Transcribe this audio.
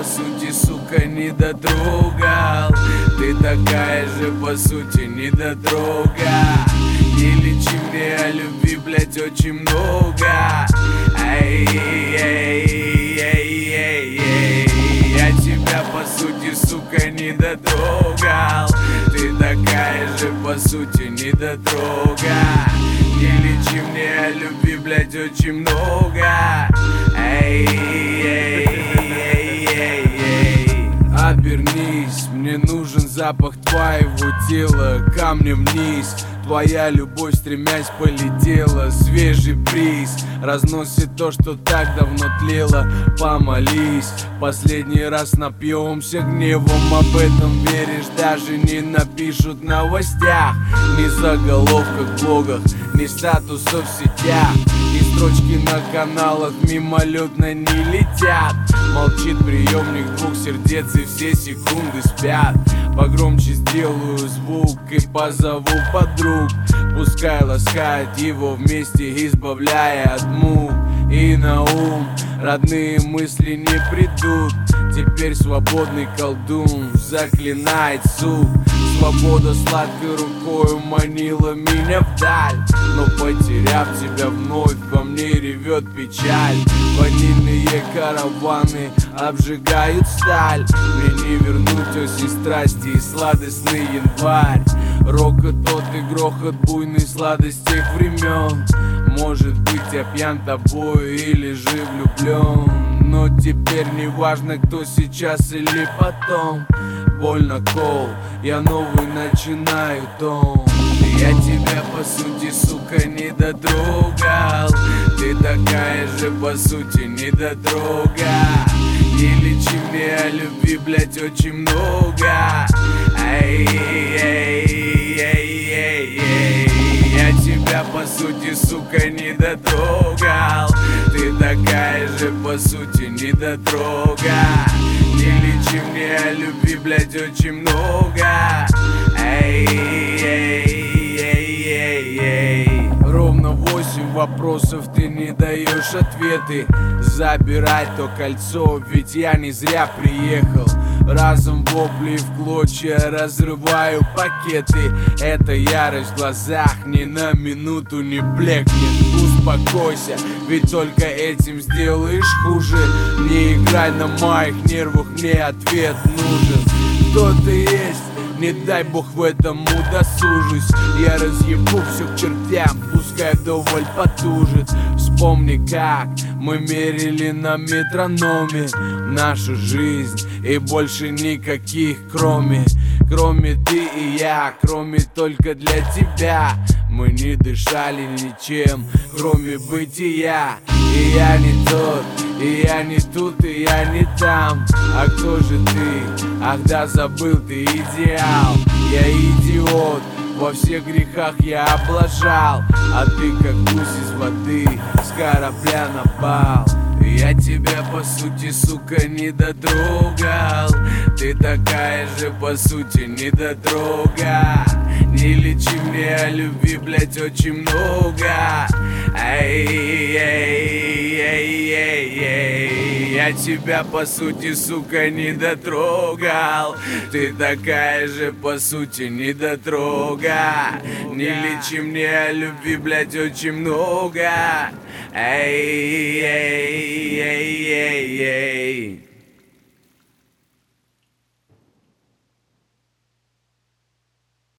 сути, сука, не дотрогал. Ты такая же, по сути, недотрога. Не лечи мне о любви, блядь, очень много. Я тебя, по сути, сука, не дотрогал. Ты такая же, по сути, недотрога. Не лечи мне о любви, блядь, очень много. Обернись, мне нужен запах твоего тела. Камнем вниз, твоя любовь, стремясь, полетела. Свежий бриз разносит то, что так давно тлело. Помолись, последний раз напьемся гневом. Об этом веришь, даже не напишут в новостях. Ни заголовках в блогах, ни статусов в сетях. И строчки на каналах мимолетно не летят. Молчит приемник двух сердец, и все секунды спят. Погромче сделаю звук и позову подруг. Пускай ласкает его вместе, избавляя от мук. И на ум родные мысли не придут. Теперь свободный колдун заклинает суд. Свобода сладкой рукою манила меня вдаль. Но потеряв тебя вновь, во мне ревет печаль. Ванильные караваны обжигают сталь. Мне не вернуть осень страсти и сладостный январь. Рокот тот и грохот буйный сладость тех времен. Может быть, я пьян тобой или же влюблен. Но теперь не важно, кто сейчас или потом. Больно кол, я новый начинаю том. Я тебя, по сути, сука, не дотрогал. Ты такая же, по сути, недотрога. Не лечи мне о любви, блядь, очень много. Я тебя, по сути, сука, не дотрогал. Ты такая же, по сути, недотрога. Не лечи мне о любви, блядь, очень много. Ровно 8 вопросов, ты не даешь ответы. Забирай то кольцо, ведь я не зря приехал. Разом вопли в клочья, разрываю пакеты. Эта ярость в глазах ни на минуту не блекнет. Успокойся, ведь только этим сделаешь хуже. Не играй на моих нервах, мне ответ нужен. Кто ты есть? Не дай бог в этом удосужусь. Я разъебу все к чертям, пускай вдоволь потужит. Вспомни, как мы мерили на метрономе нашу жизнь, и больше никаких кроме ты и я, кроме только для тебя. Мы не дышали ничем, кроме бытия. И я не тот, и я не тут, и я не там. А кто же ты? Ах да, забыл, ты идеал. Я идиот, во всех грехах я облажал. А ты как гусь из воды, с корабля напал. Я тебя, по сути, сука, не дотрогал. Ты такая же, по сути, недотрога. Не лечи мне о любви, блядь, очень много. Я тебя, по сути, сука, не дотрогал. Ты такая же, по сути, недотрога. Не лечи мне о любви, блядь, очень много. Эй.